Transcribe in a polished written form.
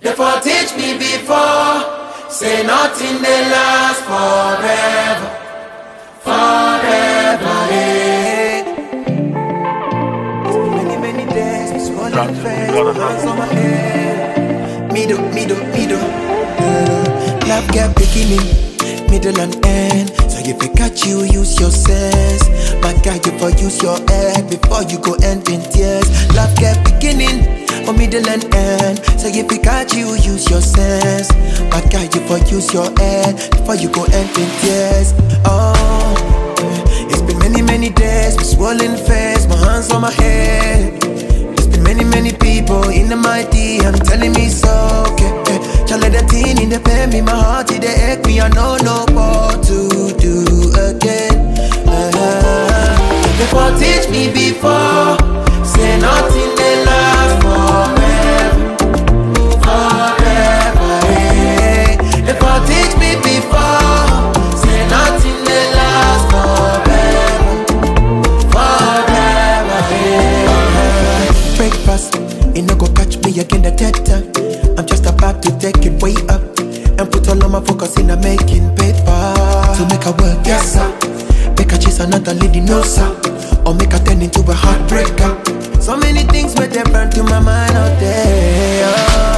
for teach me before. Say nothing they last forever, forever. It's been many days, it's running fast, my hands on my head. Me do. Love get beginning, middle and end. So if I catch you, use your sense. My guy, you for use your head before you go end in tears. Love get beginning, or middle and end. So if I catch you, use your sense. My guy, you for use your head before you go end in tears. Oh, it's been many days, with swollen face, my hands on my head. It's been many people in my DM telling me so. Okay, just let the teen in the pen me, my heart in the ache me. I know no what to do again. Before teach me before, say nothing they last forever, forever. Before teach me before, say nothing they last forever, forever. Breakfast, it no go catch me again the teta. I'm just about to take it way up and put all of my focus in making paper to make her work, yes sir. Make her chase another lady, no sir. Or make her turn into a heartbreaker. So many things may they burn to my mind out there.